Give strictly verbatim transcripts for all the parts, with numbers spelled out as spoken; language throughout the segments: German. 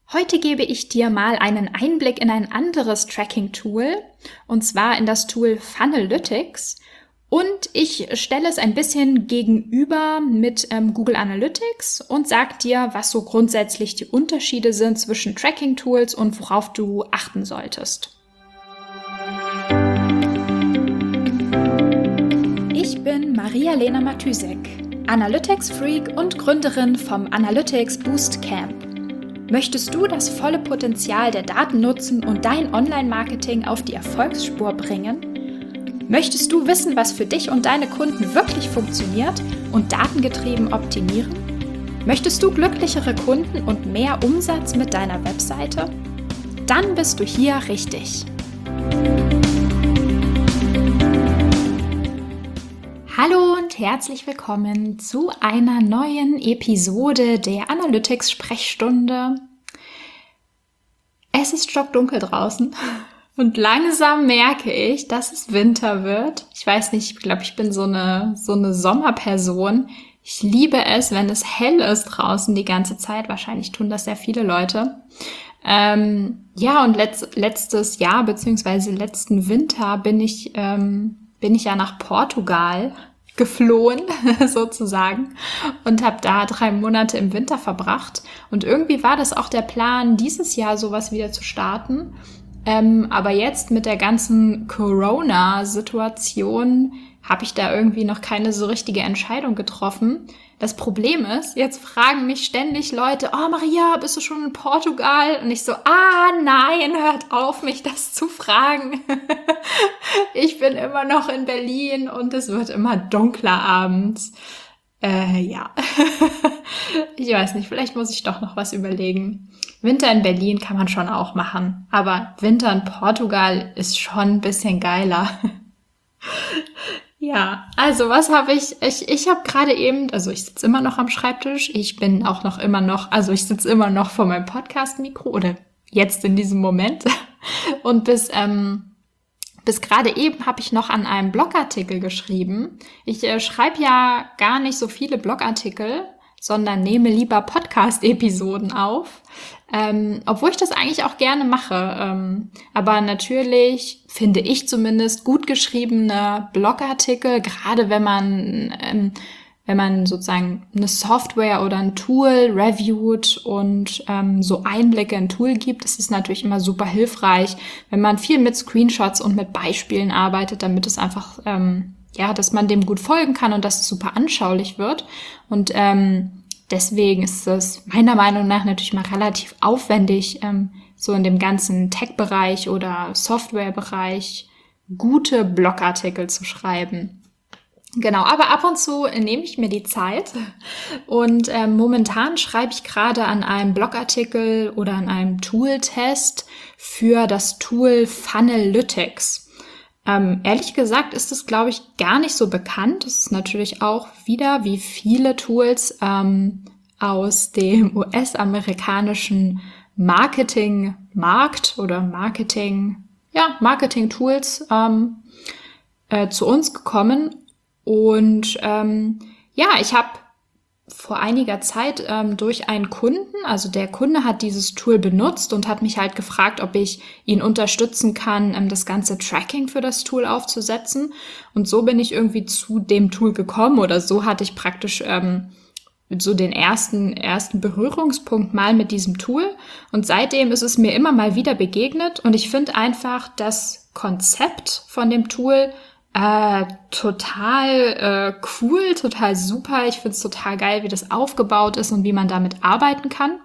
Heute gebe ich dir mal einen Einblick in ein anderes Tracking-Tool, und zwar in das Tool Funnelytics. Und ich stelle es ein bisschen gegenüber mit ähm, Google Analytics und sage dir, was so grundsätzlich die Unterschiede sind zwischen Tracking-Tools und worauf du achten solltest. Ich bin Maria-Lena Matysek, Analytics-Freak und Gründerin vom Analytics Boost Camp. Möchtest du das volle Potenzial der Daten nutzen und dein Online-Marketing auf die Erfolgsspur bringen? Möchtest du wissen, was für dich und deine Kunden wirklich funktioniert und datengetrieben optimieren? Möchtest du glücklichere Kunden und mehr Umsatz mit deiner Webseite? Dann bist du hier richtig. Hallo und herzlich willkommen zu einer neuen Episode der Analytics-Sprechstunde. Es ist stockdunkel draußen und langsam merke ich, dass es Winter wird. Ich weiß nicht, ich glaube, ich bin so eine, so eine Sommerperson. Ich liebe es, wenn es hell ist draußen die ganze Zeit. Wahrscheinlich tun das sehr viele Leute. Ähm, ja, und letzt, letztes Jahr beziehungsweise letzten Winter bin ich... Ähm, bin ich ja nach Portugal geflohen, sozusagen, und habe da drei Monate im Winter verbracht. Und irgendwie war das auch der Plan, dieses Jahr sowas wieder zu starten. Ähm, aber jetzt mit der ganzen Corona-Situation habe ich da irgendwie noch keine so richtige Entscheidung getroffen. Das Problem ist, jetzt fragen mich ständig Leute, oh Maria, bist du schon in Portugal? Und ich so, ah nein, hört auf, mich das zu fragen. Ich bin immer noch in Berlin und es wird immer dunkler abends. Äh, ja, ich weiß nicht, vielleicht muss ich doch noch was überlegen. Winter in Berlin kann man schon auch machen, aber Winter in Portugal ist schon ein bisschen geiler. Ja, also was habe ich, ich, ich habe gerade eben, also ich sitze immer noch am Schreibtisch, ich bin auch noch immer noch, also ich sitze immer noch vor meinem Podcast-Mikro oder jetzt in diesem Moment und bis, ähm, bis gerade eben habe ich noch an einem Blogartikel geschrieben. Ich äh, schreibe ja gar nicht so viele Blogartikel, sondern nehme lieber Podcast-Episoden auf, ähm, obwohl ich das eigentlich auch gerne mache. Ähm, aber natürlich finde ich zumindest gut geschriebene Blogartikel, gerade wenn man ähm, wenn man sozusagen eine Software oder ein Tool reviewt und ähm, so Einblicke in ein Tool gibt, ist es natürlich immer super hilfreich, wenn man viel mit Screenshots und mit Beispielen arbeitet, damit es einfach ähm, ja, dass man dem gut folgen kann und dass es super anschaulich wird. Und ähm, deswegen ist es meiner Meinung nach natürlich mal relativ aufwendig, ähm, so in dem ganzen Tech-Bereich oder Software-Bereich gute Blogartikel zu schreiben. Genau, aber ab und zu nehme ich mir die Zeit und ähm, momentan schreibe ich gerade an einem Blogartikel oder an einem Tool-Test für das Tool Funnelytics. Ähm, ehrlich gesagt ist es, glaube ich, gar nicht so bekannt. Es ist natürlich auch wieder, wie viele Tools ähm, aus dem U S-amerikanischen Marketingmarkt oder Marketing, ja, Marketing-Tools ähm, äh, zu uns gekommen. Und ähm, ja, ich habe vor einiger Zeit ähm, durch einen Kunden, also der Kunde hat dieses Tool benutzt und hat mich halt gefragt, ob ich ihn unterstützen kann, ähm, das ganze Tracking für das Tool aufzusetzen. Und so bin ich irgendwie zu dem Tool gekommen oder so hatte ich praktisch ähm, so den ersten ersten Berührungspunkt mal mit diesem Tool. Und seitdem ist es mir immer mal wieder begegnet und ich finde einfach das Konzept von dem Tool Äh, total äh, cool, total super. Ich finde es total geil, wie das aufgebaut ist und wie man damit arbeiten kann.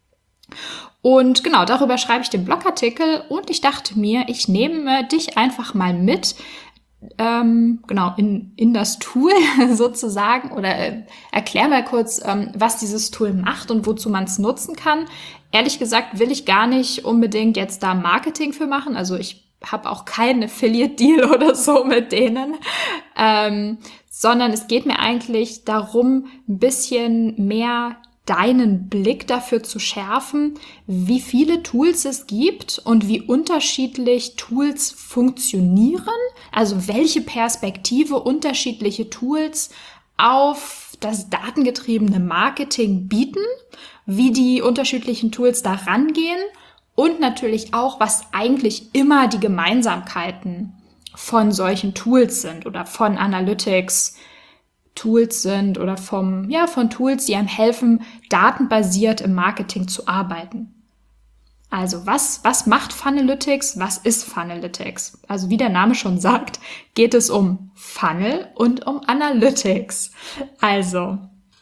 Und genau, darüber schreibe ich den Blogartikel und ich dachte mir, ich nehme dich einfach mal mit, ähm, genau, in, in das Tool sozusagen oder äh, erklär mal kurz, ähm, was dieses Tool macht und wozu man es nutzen kann. Ehrlich gesagt will ich gar nicht unbedingt jetzt da Marketing für machen, also ich habe auch keinen Affiliate-Deal oder so mit denen, ähm, sondern es geht mir eigentlich darum, ein bisschen mehr deinen Blick dafür zu schärfen, wie viele Tools es gibt und wie unterschiedlich Tools funktionieren, also welche Perspektive unterschiedliche Tools auf das datengetriebene Marketing bieten wie die unterschiedlichen Tools da rangehen und natürlich auch, was eigentlich immer die Gemeinsamkeiten von solchen Tools sind oder von Analytics Tools sind oder vom, ja, von Tools, die einem helfen, datenbasiert im Marketing zu arbeiten. Also was, was macht Funnelytics? Was ist Funnelytics? Also wie der Name schon sagt, geht es um Funnel und um Analytics. Also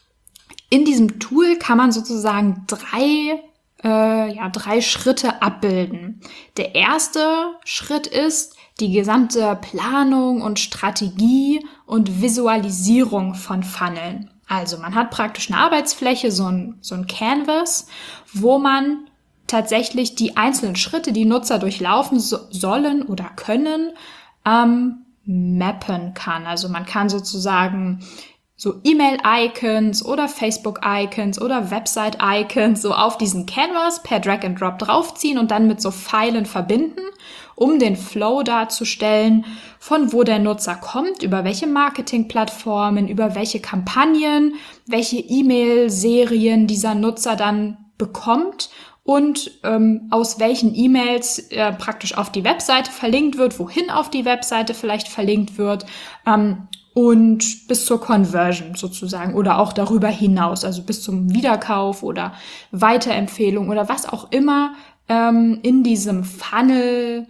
in diesem Tool kann man sozusagen drei, äh, ja, drei Schritte abbilden. Der erste Schritt ist die gesamte Planung und Strategie und Visualisierung von Funneln. Also man hat praktisch eine Arbeitsfläche, so ein, so ein Canvas, wo man tatsächlich die einzelnen Schritte, die Nutzer durchlaufen so, sollen oder können, ähm, mappen kann. Also man kann sozusagen so E-Mail-Icons oder Facebook-Icons oder Website-Icons so auf diesen Canvas per Drag and Drop draufziehen und dann mit so Pfeilen verbinden, um den Flow darzustellen, von wo der Nutzer kommt, über welche Marketingplattformen, über welche Kampagnen, welche E-Mail-Serien dieser Nutzer dann bekommt und ähm, aus welchen E-Mails äh, praktisch auf die Webseite verlinkt wird, wohin auf die Webseite vielleicht verlinkt wird, ähm, und bis zur Conversion sozusagen oder auch darüber hinaus, also bis zum Wiederkauf oder Weiterempfehlung oder was auch immer ähm, in diesem Funnel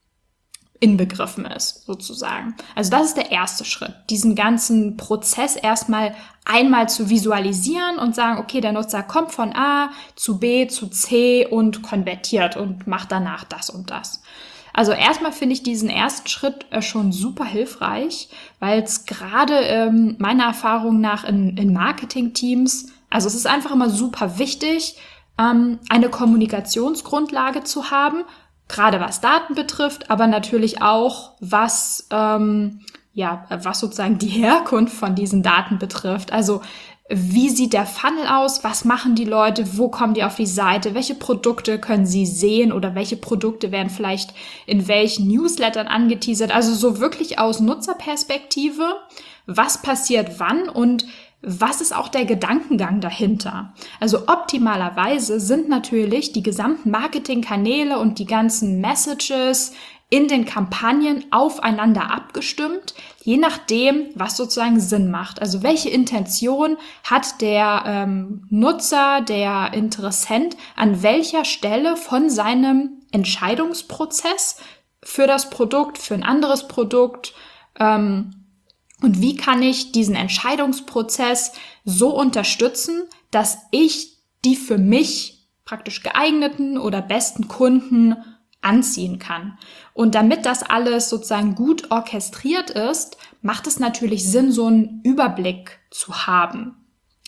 inbegriffen ist, sozusagen. Also das ist der erste Schritt, diesen ganzen Prozess erstmal einmal zu visualisieren und sagen, okay, der Nutzer kommt von A zu B zu C und konvertiert und macht danach das und das. Also erstmal finde ich diesen ersten Schritt äh, schon super hilfreich, weil es gerade ähm, meiner Erfahrung nach in, in Marketing-Teams, also es ist einfach immer super wichtig, ähm, eine Kommunikationsgrundlage zu haben, gerade was Daten betrifft, aber natürlich auch was ähm, ja was sozusagen die Herkunft von diesen Daten betrifft. Also wie sieht der Funnel aus? Was machen die Leute? Wo kommen die auf die Seite? Welche Produkte können sie sehen oder welche Produkte werden vielleicht in welchen Newslettern angeteasert? Also so wirklich aus Nutzerperspektive. Was passiert wann und was ist auch der Gedankengang dahinter? Also optimalerweise sind natürlich die gesamten Marketingkanäle und die ganzen Messages in den Kampagnen aufeinander abgestimmt, je nachdem, was sozusagen Sinn macht. Also welche Intention hat der ähm, Nutzer, der Interessent an welcher Stelle von seinem Entscheidungsprozess für das Produkt, für ein anderes Produkt, ähm, und wie kann ich diesen Entscheidungsprozess so unterstützen, dass ich die für mich praktisch geeigneten oder besten Kunden anziehen kann. Und damit das alles sozusagen gut orchestriert ist, macht es natürlich Sinn, so einen Überblick zu haben.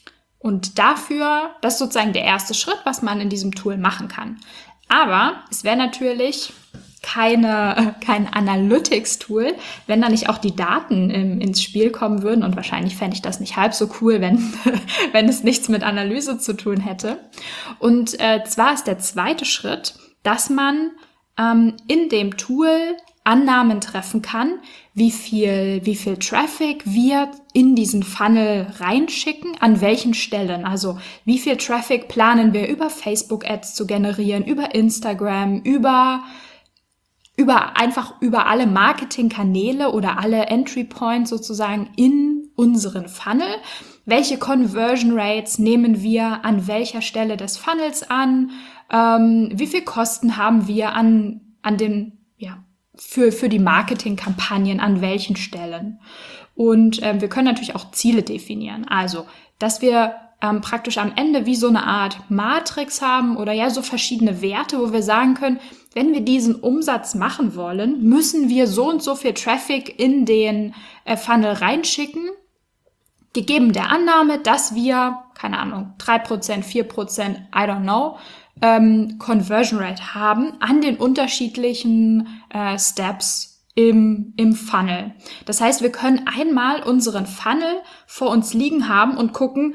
Und dafür, das ist sozusagen der erste Schritt, was man in diesem Tool machen kann. Aber es wäre natürlich keine, kein Analytics-Tool, wenn da nicht auch die Daten im, ins Spiel kommen würden. Und wahrscheinlich fände ich das nicht halb so cool, wenn, wenn es nichts mit Analyse zu tun hätte. Und äh, zwar ist der zweite Schritt, dass man ähm, in dem Tool Annahmen treffen kann, wie viel, wie viel Traffic wir in diesen Funnel reinschicken, an welchen Stellen. Also wie viel Traffic planen wir über Facebook-Ads zu generieren, über Instagram, über über einfach über alle Marketingkanäle oder alle Entry Points sozusagen in unseren Funnel. Welche Conversion Rates nehmen wir an welcher Stelle des Funnels an? Ähm, wie viel Kosten haben wir an an den ja für für die Marketingkampagnen an welchen Stellen? Und ähm, wir können natürlich auch Ziele definieren. Also, dass wir ähm, praktisch am Ende wie so eine Art Matrix haben oder ja so verschiedene Werte, wo wir sagen können, wenn wir diesen Umsatz machen wollen, müssen wir so und so viel Traffic in den äh, Funnel reinschicken, gegeben der Annahme, dass wir, keine Ahnung, drei Prozent, vier Prozent, I don't know, ähm, Conversion Rate haben an den unterschiedlichen äh, Steps im, im Funnel. Das heißt, wir können einmal unseren Funnel vor uns liegen haben und gucken,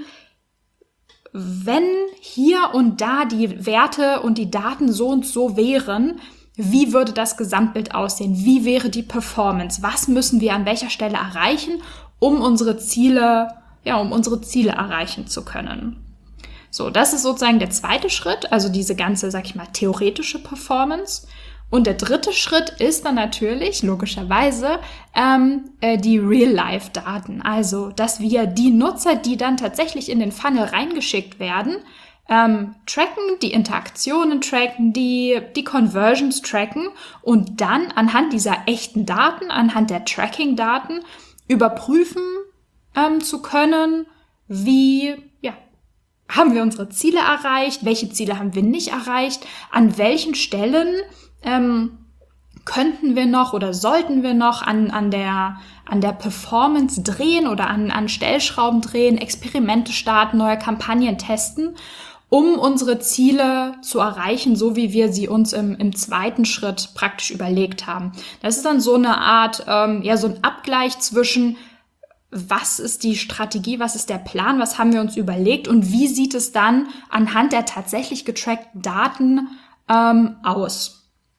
wenn hier und da die Werte und die Daten so und so wären, wie würde das Gesamtbild aussehen? Wie wäre die Performance? Was müssen wir an welcher Stelle erreichen, um unsere Ziele, ja, um unsere Ziele erreichen zu können? So, das ist sozusagen der zweite Schritt, also diese ganze, sag ich mal, theoretische Performance. Und der dritte Schritt ist dann natürlich, logischerweise, ähm, äh, die Real-Life-Daten. Also, dass wir die Nutzer, die dann tatsächlich in den Funnel reingeschickt werden, ähm, tracken, die Interaktionen tracken, die, die Conversions tracken und dann anhand dieser echten Daten, anhand der Tracking-Daten überprüfen ähm, zu können, wie, ja, haben wir unsere Ziele erreicht, welche Ziele haben wir nicht erreicht, an welchen Stellen Ähm, könnten wir noch oder sollten wir noch an, an, der, an der Performance drehen oder an, an Stellschrauben drehen, Experimente starten, neue Kampagnen testen, um unsere Ziele zu erreichen, so wie wir sie uns im, im zweiten Schritt praktisch überlegt haben. Das ist dann so eine Art, ähm, ja, so ein Abgleich zwischen, was ist die Strategie, was ist der Plan, was haben wir uns überlegt und wie sieht es dann anhand der tatsächlich getrackten Daten ähm, aus.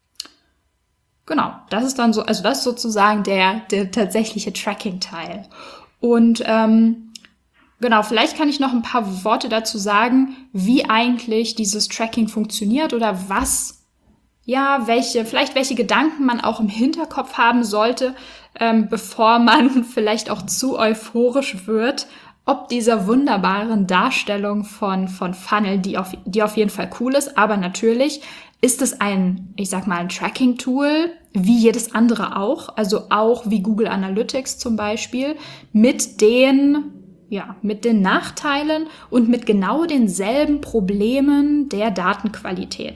Genau, das ist dann so, also das ist sozusagen der, der tatsächliche Tracking-Teil. Und ähm, genau, vielleicht kann ich noch ein paar Worte dazu sagen, wie eigentlich dieses Tracking funktioniert oder was, ja, welche, vielleicht welche Gedanken man auch im Hinterkopf haben sollte, ähm, bevor man vielleicht auch zu euphorisch wird, ob dieser wunderbaren Darstellung von, von Funnel, die auf, die auf jeden Fall cool ist, aber natürlich ist es ein, ich sag mal, ein Tracking-Tool, wie jedes andere auch, also auch wie Google Analytics zum Beispiel, mit den, ja, mit den Nachteilen und mit genau denselben Problemen der Datenqualität.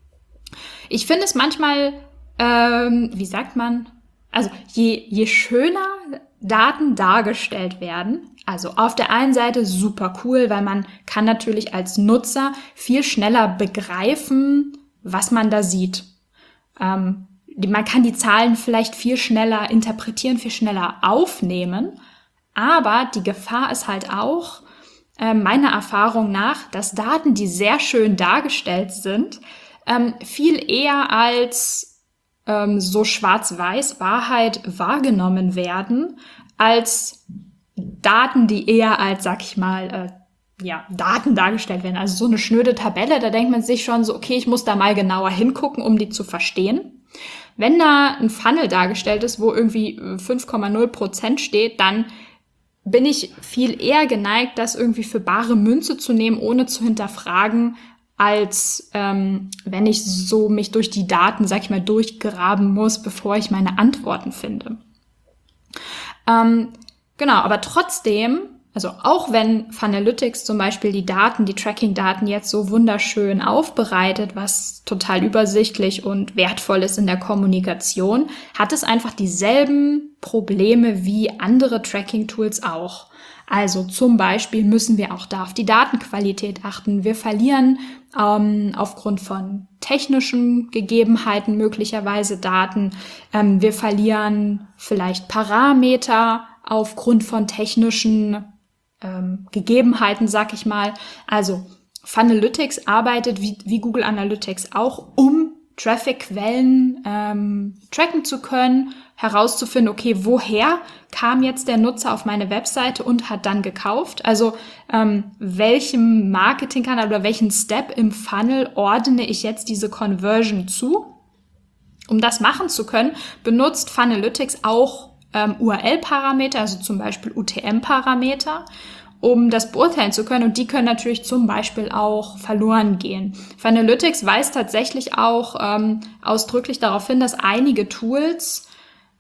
Ich finde es manchmal, ähm, wie sagt man, also je, je schöner Daten dargestellt werden, also auf der einen Seite super cool, weil man kann natürlich als Nutzer viel schneller begreifen, was man da sieht. Ähm, die, man kann die Zahlen vielleicht viel schneller interpretieren, viel schneller aufnehmen. Aber die Gefahr ist halt auch, äh, meiner Erfahrung nach, dass Daten, die sehr schön dargestellt sind, ähm, viel eher als ähm, so schwarz-weiß Wahrheit wahrgenommen werden, als Daten, die eher als, sag ich mal, äh, ja, Daten dargestellt werden. Also so eine schnöde Tabelle, da denkt man sich schon so, okay, ich muss da mal genauer hingucken, um die zu verstehen. Wenn da ein Funnel dargestellt ist, wo irgendwie fünf Komma null Prozent steht, dann bin ich viel eher geneigt, das irgendwie für bare Münze zu nehmen, ohne zu hinterfragen, als ähm, wenn ich so mich durch die Daten, sag ich mal, durchgraben muss, bevor ich meine Antworten finde. Ähm, genau, aber trotzdem, also auch wenn Funalytics zum Beispiel die Daten, die Tracking-Daten jetzt so wunderschön aufbereitet, was total übersichtlich und wertvoll ist in der Kommunikation, hat es einfach dieselben Probleme wie andere Tracking-Tools auch. Also zum Beispiel müssen wir auch da auf die Datenqualität achten. Wir verlieren ähm, aufgrund von technischen Gegebenheiten möglicherweise Daten. Ähm, wir verlieren vielleicht Parameter aufgrund von technischen ähm, Gegebenheiten, sag ich mal. Also Funalytics arbeitet wie, wie Google Analytics auch, um Traffic-Quellen ähm, tracken zu können, herauszufinden, okay, woher kam jetzt der Nutzer auf meine Webseite und hat dann gekauft? Also ähm, welchem Marketingkanal oder welchen Step im Funnel ordne ich jetzt diese Conversion zu? Um das machen zu können, benutzt Funalytics auch ähm, U R L-Parameter, also zum Beispiel U T M-Parameter, um das beurteilen zu können. Und die können natürlich zum Beispiel auch verloren gehen. Funalytics weist tatsächlich auch ähm, ausdrücklich darauf hin, dass einige Tools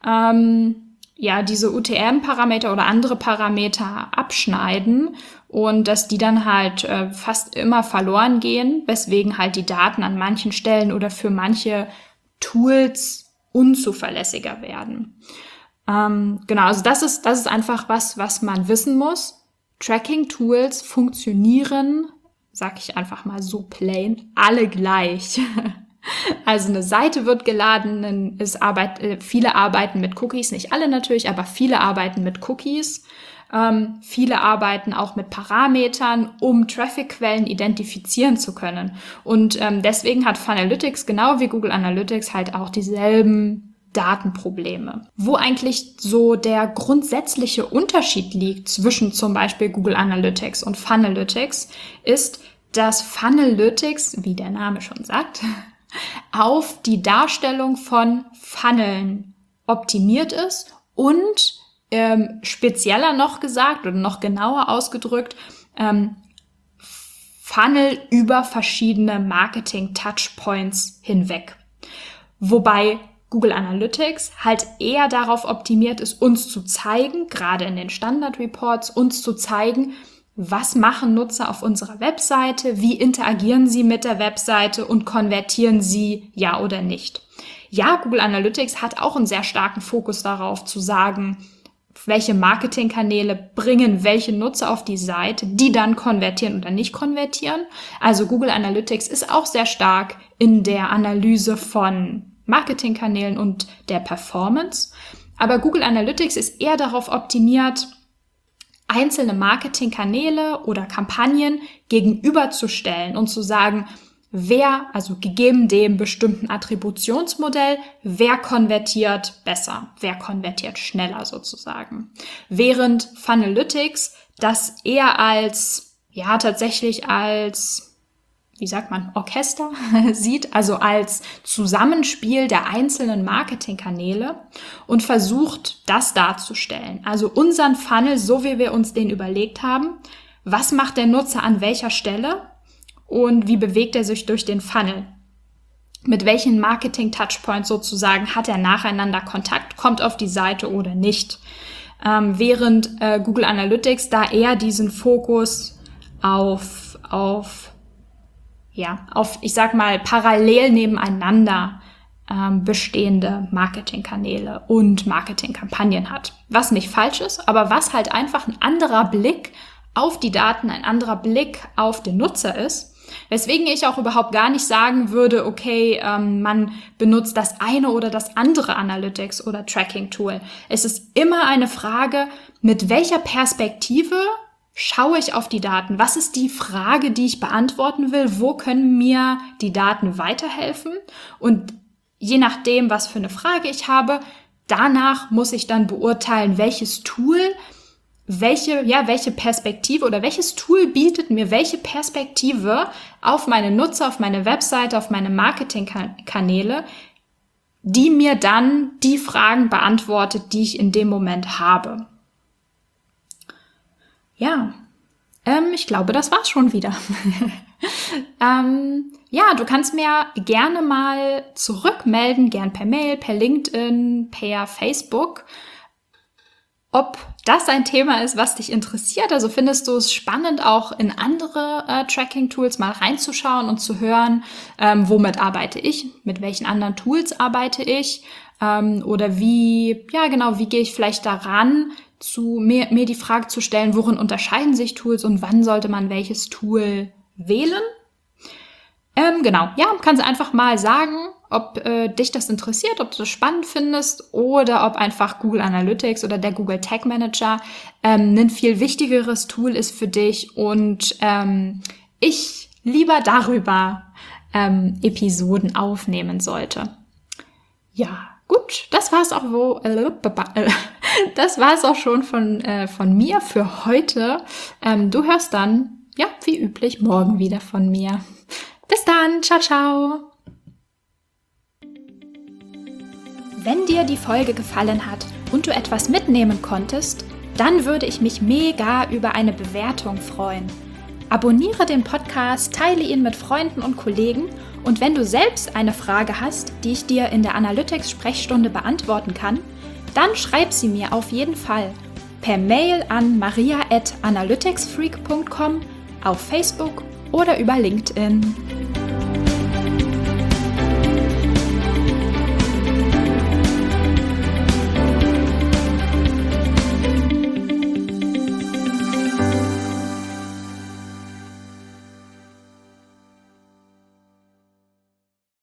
ähm, ja diese U T M-Parameter oder andere Parameter abschneiden und dass die dann halt äh, fast immer verloren gehen, weswegen halt die Daten an manchen Stellen oder für manche Tools unzuverlässiger werden. Ähm, genau, also das ist, das ist einfach was, was man wissen muss. Tracking-Tools funktionieren, sag ich einfach mal so plain, alle gleich. Also eine Seite wird geladen, es arbeit, viele arbeiten mit Cookies, nicht alle natürlich, aber viele arbeiten mit Cookies. Ähm, viele arbeiten auch mit Parametern, um Traffic-Quellen identifizieren zu können. Und ähm, deswegen hat Funalytics, genau wie Google Analytics, halt auch dieselben Datenprobleme. Wo eigentlich so der grundsätzliche Unterschied liegt zwischen zum Beispiel Google Analytics und Funalytics, ist, dass Funnelytics, wie der Name schon sagt, auf die Darstellung von Funneln optimiert ist und ähm, spezieller noch gesagt oder noch genauer ausgedrückt, ähm, Funnel über verschiedene Marketing-Touchpoints hinweg. Wobei Google Analytics halt eher darauf optimiert ist, uns zu zeigen, gerade in den Standard-Reports, uns zu zeigen, was machen Nutzer auf unserer Webseite, wie interagieren sie mit der Webseite und konvertieren sie, ja oder nicht. Ja, Google Analytics hat auch einen sehr starken Fokus darauf zu sagen, welche Marketingkanäle bringen welche Nutzer auf die Seite, die dann konvertieren oder nicht konvertieren. Also Google Analytics ist auch sehr stark in der Analyse von Marketingkanälen und der Performance. Aber Google Analytics ist eher darauf optimiert, einzelne Marketingkanäle oder Kampagnen gegenüberzustellen und zu sagen, wer, also gegeben dem bestimmten Attributionsmodell, wer konvertiert besser, wer konvertiert schneller sozusagen. Während Funnelytics das eher als, ja tatsächlich als, wie sagt man, Orchester sieht, also als Zusammenspiel der einzelnen Marketingkanäle und versucht, das darzustellen. Also unseren Funnel, so wie wir uns den überlegt haben, was macht der Nutzer an welcher Stelle und wie bewegt er sich durch den Funnel? Mit welchen Marketing-Touchpoints sozusagen hat er nacheinander Kontakt, kommt auf die Seite oder nicht? Ähm, während äh, Google Analytics da eher diesen Fokus auf, auf ja, auf, ich sag mal, parallel nebeneinander ähm, bestehende Marketingkanäle und Marketingkampagnen hat. Was nicht falsch ist, aber was halt einfach ein anderer Blick auf die Daten, ein anderer Blick auf den Nutzer ist. Weswegen ich auch überhaupt gar nicht sagen würde, okay, ähm, man benutzt das eine oder das andere Analytics oder Tracking-Tool. Es ist immer eine Frage, mit welcher Perspektive schaue ich auf die Daten? Was ist die Frage, die ich beantworten will? Wo können mir die Daten weiterhelfen? Und je nachdem, was für eine Frage ich habe, danach muss ich dann beurteilen, welches Tool, welche, ja, welche Perspektive oder welches Tool bietet mir welche Perspektive auf meine Nutzer, auf meine Webseite, auf meine Marketingkanäle, die mir dann die Fragen beantwortet, die ich in dem Moment habe. Ja, ähm, ich glaube, das war's schon wieder. ähm, ja, du kannst mir gerne mal zurückmelden, gern per Mail, per LinkedIn, per Facebook, ob das ein Thema ist, was dich interessiert. Also findest du es spannend, auch in andere äh, Tracking-Tools mal reinzuschauen und zu hören, ähm, womit arbeite ich, mit welchen anderen Tools arbeite ich, ähm, oder wie, ja genau, wie gehe ich vielleicht daran, zu mir, mir die Frage zu stellen, worin unterscheiden sich Tools und wann sollte man welches Tool wählen? Ähm, genau, ja, kannst du einfach mal sagen, ob äh, dich das interessiert, ob du das spannend findest oder ob einfach Google Analytics oder der Google Tag Manager ähm, ein viel wichtigeres Tool ist für dich und ähm, ich lieber darüber ähm, Episoden aufnehmen sollte. Ja. Gut, das war's auch wo, äh, das war's auch schon von äh, von mir für heute. Ähm, du hörst dann, ja, wie üblich, morgen wieder von mir. Bis dann, ciao, ciao. Wenn dir die Folge gefallen hat und du etwas mitnehmen konntest, dann würde ich mich mega über eine Bewertung freuen. Abonniere den Podcast, teile ihn mit Freunden und Kollegen und wenn du selbst eine Frage hast, die ich dir in der Analytics-Sprechstunde beantworten kann, dann schreib sie mir auf jeden Fall per Mail an maria at analyticsfreak punkt com, auf Facebook oder über LinkedIn.